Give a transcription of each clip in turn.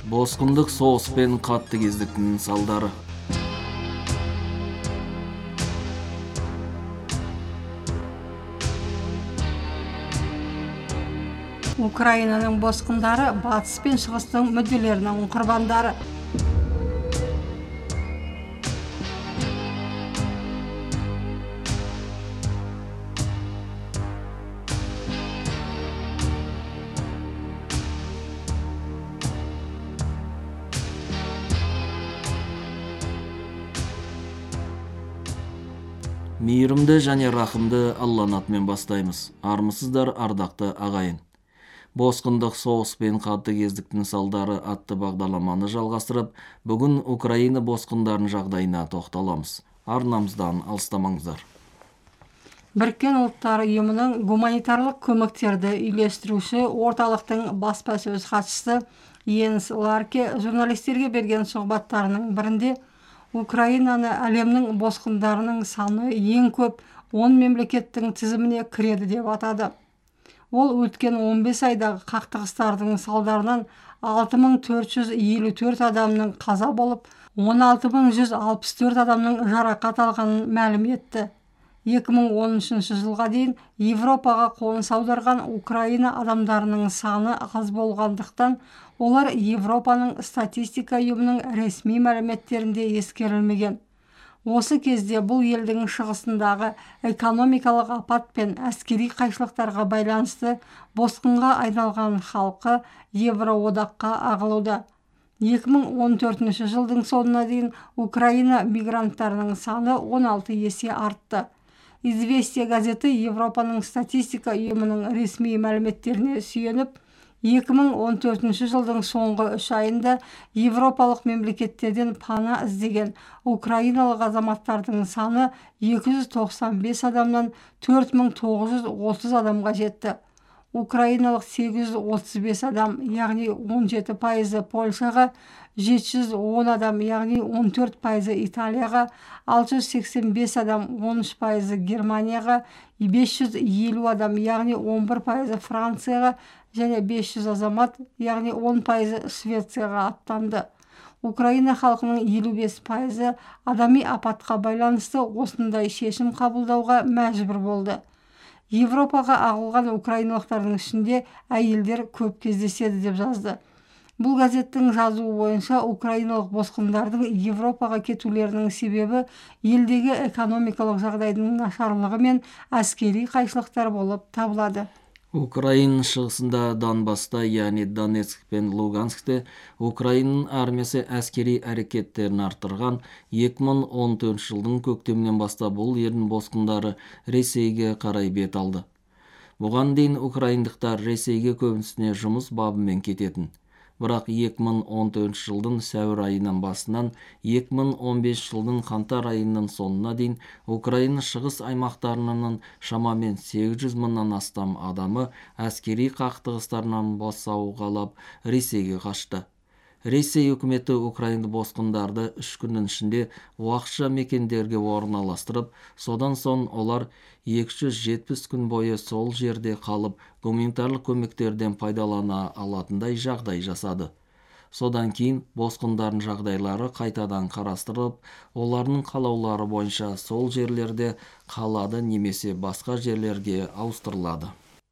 Босқындық соғыс пен қатыгездіктің салдары. Украинаның босқындары батыс пен шығыстың мүдделерінің құрбандары. Мейірімді және рахымды Алланың атымен бастаймыз. Армысыздар, ардақты ағайын. Босқындық соғыс пен қатыгездіктің салдары атты бағдарламаны жалғастырып, бүгін Украина босқындарының жағдайына тоқталамыз. Арнамыздан алыстамаңыздар. Біріккен ұлттар ұйымының гуманитарлық көмектерді үйлестіруші орталықтың баспасөз хатшысы Йенс Ларке журналистерге берген сұхбаттарының бірінде Украинаны әлемнің босқындарының саны ең көп 10 мемлекеттің тізіміне кіреді деп атады. Ол өткен 15 айдағы қақтығыстардың салдарынан 6454 адамның қаза болып, 16164 адамның жарақат алғанын мәлім етті. 2013 жылға дейін Европаға қоныс аударған Украина адамдарының саны аз болғандықтан, олар Европаның статистика ұйымының ресми мәліметтерінде ескерілмеген. Осы кезде бұл елдің шығысындағы экономикалық апат пен әскери қайшылықтарға байланысты босқынға айналған халқы Евроодаққа ағылуда. 2014 жылдың соңына дейін Украина мигранттарының саны 16 есе артты. Известия газеті Европаның статистика ұйымының ресми мәліметтеріне сүйеніп, 2014 жылдың соңғы 3 айында Европалық мемлекеттерден пана іздеген украиналық азаматтардың саны 295 адамнан 4930 адамға жетті. Украиналық 835 адам, яғни 17% Польшаға, 710 адам, яғни 14% Италияға, 685 адам, 13% Германияға, 550 адам, яғни 11% Францияға және 500 азамат, яғни 10% Швецияға аттанды. Украина халқының 55% адами апатқа байланысты осындай шешім қабылдауға мәжбүр болды. Европаға ағылған украиналықтардың ішінде әйелдер көп кездеседі деп жазды. Бұл газеттің жазуы бойынша украиналық босқындардың Европаға кетулерінің себебі елдегі экономикалық жағдайдың нашарлығы мен әскери қайшылықтар болып табылады. Украинаның шығысында Донбасста, яғни Донецк пен Луганскте Украинаның армиясы әскери әрекеттерін арттырған. 2014 жылдың көктемнен бастап бұл елдің босқындары Ресейге қарай бет алды. Бұған дейін украиндықтар Ресейге көбінісіне жұмыс бабымен кететін. Бірақ 2014 жылдың сәуір айынан басынан 2015 жылдың қаңтар айының соңына дейін Украина шығыс аймақтарының шамамен 800 мыңнан астам адамы әскери қақтығыстарынан босау қалап Ресейге қашты. Ресей үкіметі Украина босқындарды 3 күннің ішінде уақытша мекендерге орналастырып, содан соң олар 270 күн бойы сол жерде қалып, гуманитарлық көмектерден пайдалана алатындай жағдай жасады. Содан кейін босқындардың жағдайлары қайтадан қарастырылып, олардың қалаулары бойынша сол жерлерде қалады немесе басқа жерлерге ауыстырылады.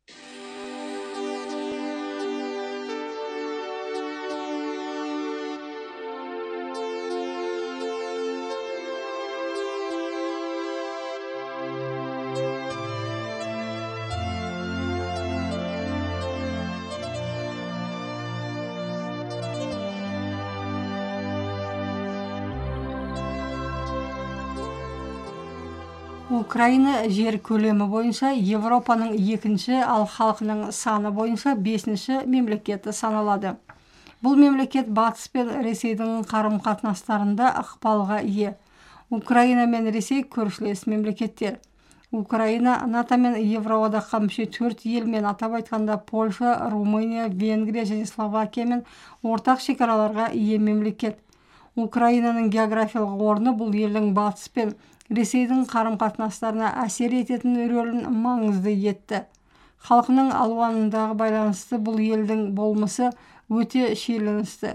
Украина жер көлемі бойынша Европаның екінші, ал халқының саны бойынша 5-ші мемлекеті саналады. Бұл мемлекет батыс пен Ресейдің қарым-қатынастарында ықпалға ие. Украина мен Ресей көршілес мемлекеттер. Украина НАТО мен Евроодаққа мүше 4 елмен, атап айтқанда Польша, Румыния, Венгрия және Словакиямен ортақ шекараларға ие мемлекет. Украинаның географиялық орны бұл елдің батыс пен Ресейдің қарым-қатынастарына әсер ететін рөлін маңызды етті. Халқының алуанындағы байланысты бұл елдің болмысы өте шиеленісті.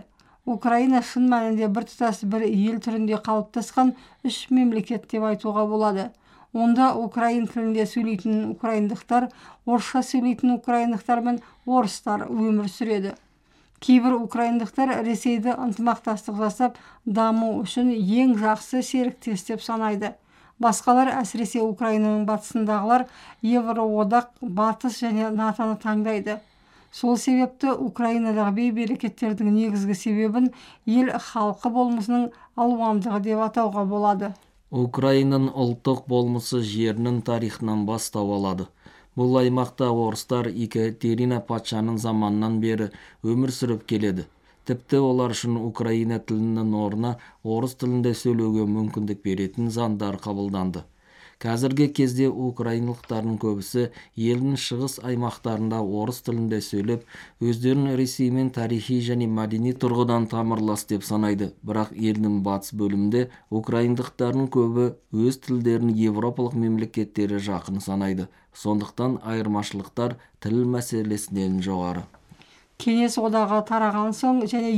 Украина шын мәнінде біртұтас бір ел түрінде қалыптасқан үш мемлекет деп айтуға болады. Онда украин тілінде сөйлейтін украиндықтар, орысша сөйлейтін украиндықтар мен орыстар өмір сүреді. Кейбір украиндықтар Ресейді ынтымақтастық жасап, даму үшін ең жақсы серіктес деп санайды. Басқалар, әсіресе Украинаның батысындағылар, Евроодақ, Батыс және НАТОны таңдайды. Сол себепті Украинадағы бей-берекеттердің негізгі себебін ел халқы болмысының алуандығы деп атауға болады. Украинаның ұлттық болмысы жерінің тарихынан бастау алады. Бұл аймақта орыстар Екатерина патшаның заманынан бері өмір сүріп келеді. Тіпті олар үшін Украина тілінің орнына орыс тілінде сөйлеуге мүмкіндік беретін заңдар қабылданды. Қазіргі кезде украиналықтардың көбісі елдің шығыс аймақтарында орыс тілінде сөйлеп, өздерін Ресеймен тарихи және мәдени тұрғыдан тамырлас деп санайды. Бірақ елдің батыс бөлімінде украиндықтардың көбі өз тілдерін европалық мемлекеттері жақын санайды. Сондықтан айырмашылықтар тіл мәселесінен жоғары. Кеңес одағы тараған соң және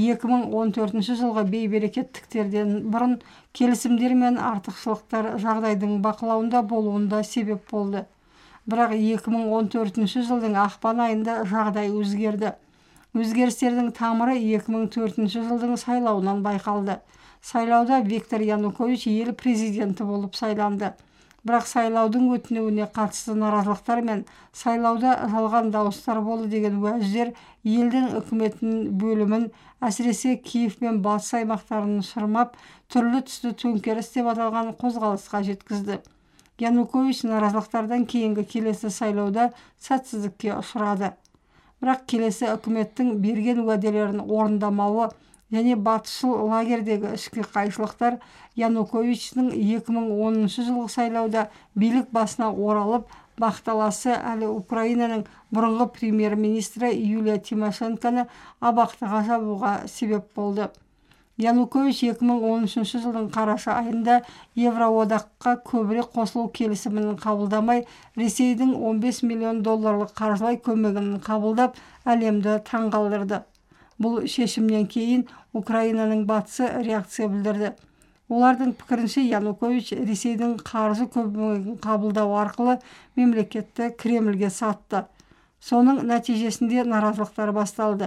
2014 жылғы бейберекеттіктерден бұрын келісімдер мен артықшылықтар жағдайдың бақылауында болуында себеп болды. Бірақ 2014 жылдың ақпан айында жағдай өзгерді. Өзгерістердің тамыры 2004 жылдың сайлауынан байқалды. Сайлауда Виктор Янукович ел президенті болып сайланды. Бірақ сайлаудың өтінуіне қатысты наразылықтар мен сайлауда жалған дауыстар болды деген уәждер елдің үкіметін бөлімін, әсіресе Киев пен батыс аймақтарын шырмап, түрлі түсті төңкеріс деп аталған қозғалысқа жеткізді. Янукович наразылықтардан кейінгі келесі сайлауда сәтсіздікке ұшырады. Бірақ келесі үкіметтің берген уәделерін орындамауы және батысшыл лагердегі ішкі қайшылықтар Януковичтің 2010 жылғы сайлауда билік басына оралып, бақталасы әлі Украинаның бұрынғы премьер-министрі Юлия Тимошенконы абақтыға жабуға себеп болды. Янукович 2013 жылдың қараша айында Евроодаққа көбірек қосылу келісімін қабылдамай, Ресейдің 15 миллион долларлық қаржылай көмегін қабылдап, әлемді таңғалдырды. Бұл шешімнен кейін Украинаның батысы реакция білдірді. Олардың пікірінше Янукович Ресейдің қаржы көмегін қабылдау арқылы мемлекетті Кремльге сатты. Соның нәтижесінде наразылықтар басталды.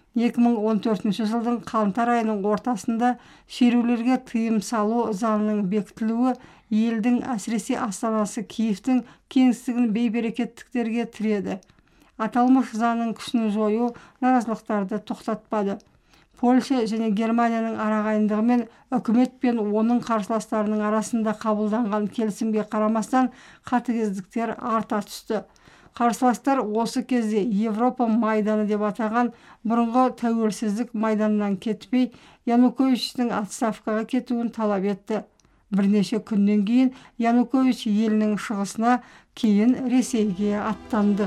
2014 жылдың қаңтар айының ортасында шерулерге тыйым салу заңының бекітілуі елдің, әсіресе астанасы Киевтің кеңістігін бейберекеттіктерге тіреді. Аталмыш заңның күшін жою наразылықтарды тоқтатпады. Польша және Германияның арағайындығымен үкімет пен оның қарсыластарының арасында қабылданған келісімге қарамастан қатыгездіктер арта түсті. Қарсыластар осы кезде Европа майданы деп атаған бұрынғы тәуелсіздік майданынан кетпей, Януковичтің отставкаға кетуін талап етті. Бірнеше күннен кейін Янукович елінің шығысына, кейін Ресейге аттанды.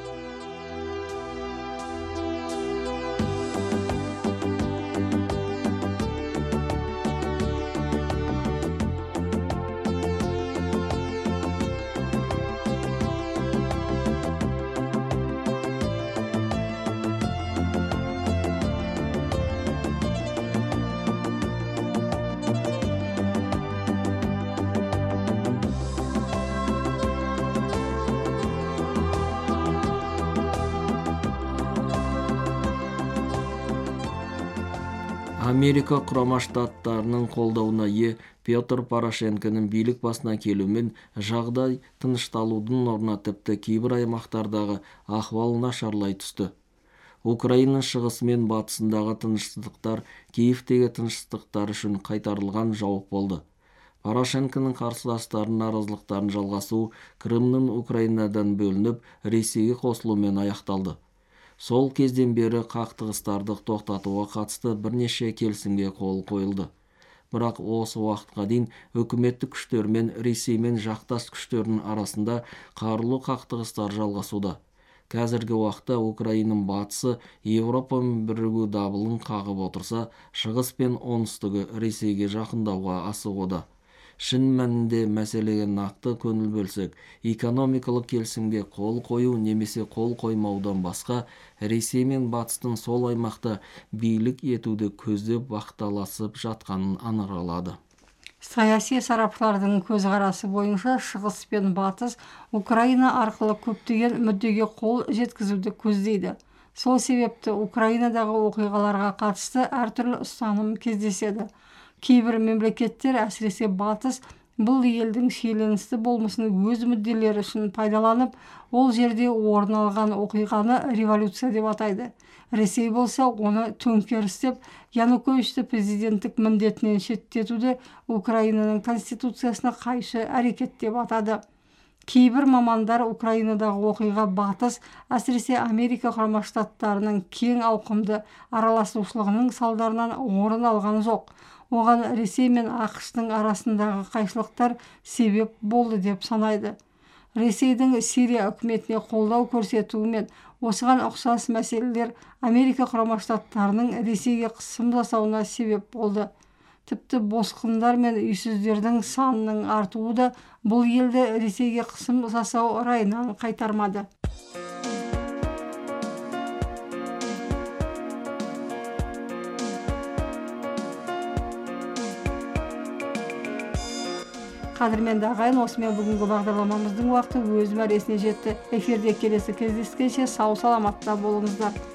Америка құрама штаттарының қолдауына ие Петр Порошенконың билік басына келуімен жағдай тынышталудың орнына тіпті кейбір аймақтардағы ахуал нашарлай түсті. Украина шығысы мен батысындағы тыныштықтар Киевтегі тыныштықтар үшін қайтарылған жауап болды. Порошенконың қарсыластарының наразылықтарын жалғасу Крымның Украинадан бөлініп Ресейге қосылумен аяқталды. Сол кезден бері қақтығыстарды тоқтатуға қатысты бірнеше келісімге қол қойылды. Бірақ осы уақытқа дейін үкіметтік күштер мен Ресей мен жақтас күштерінің арасында қарулы қақтығыстар жалғасуда. Қазіргі уақытта Украинаның батысы Европамен бірігу дабылын қағып отырса, шығыс пен оңтүстігі Ресейге жақындауға асығуда. Шын мәнінде мәселеге нақты көңіл бөлсек, экономикалық келісімге қол қою немесе қол қоймаудан басқа, Ресей мен батыстың сол аймақта билік етуді көздеп вақталасып жатқанын анықталады. Саяси сарапшылардың көзқарасы бойынша шығыс пен батыс Украина арқылы көптеген мүддеге қол жеткізуді көздейді. Сол себепті Украинадағы оқиғаларға қатысты әртүрлі ұстаным кездеседі. Кейбір мемлекеттер, әсіресе батыс, бұл елдің шиеленісті болмысын өз мүдделері үшін пайдаланып, ол жерде орын алған оқиғаны революция деп атайды. Ресей болса, оны төңкеріс деп, Януковичті президенттік міндетінен шеттетуді Украинаның конституциясына қайшы әрекет деп атады. Кейбір мамандар Украинадағы оқиға батыс, әсіресе Америка Құрама Штаттарының кең ауқымды араласушылығының салдарынан орын алған жоқ. Оған Ресей мен ақш-тың арасындағы қайшылықтар себеп болды деп санайды. Ресейдің Сирия үкіметіне қолдау көрсетуі мен осыған ұқсас мәселелер Америка Құрама Штаттарының Ресейге қысым жасауына себеп болды. Тіпті босқындар мен үйсіздердің санының артуы да бұл елді Ресейге қысым жасау райынан қайтармады. Қадірменді ағайын, осымен бүгінгі бағдарламамыздың уақыты өз мәресіне жетті. Эфирде келесі кездескенше сау саламатта болыңыздар.